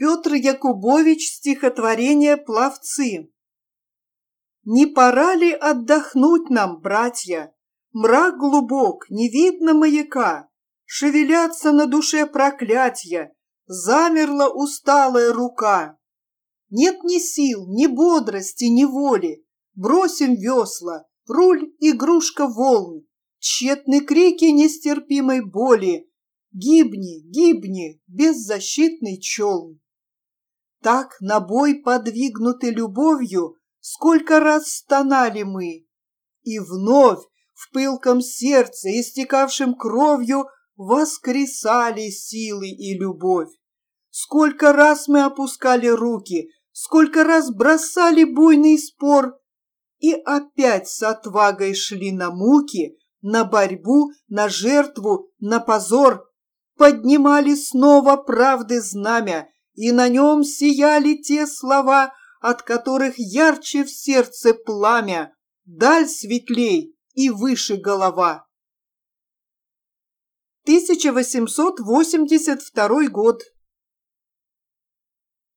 Петр Якубович, стихотворение «Пловцы». Не пора ли отдохнуть нам, братья? Мрак глубок, не видно маяка, шевелятся на душе проклятья, замерла усталая рука. Нет ни сил, ни бодрости, ни воли, бросим весла, руль — игрушка волн, тщетны крики нестерпимой боли. Гибни, гибни, беззащитный челн. Так, на бой подвигнуты любовью, сколько раз стонали мы, и вновь в пылком сердце, истекавшем кровью, воскресали силы и любовь. Сколько раз мы опускали руки, сколько раз бросали буйный спор, и опять с отвагой шли на муки, на борьбу, на жертву, на позор, поднимали снова правды знамя, и на нем сияли те слова, от которых ярче в сердце пламя, даль светлей и выше голова. 1882 год.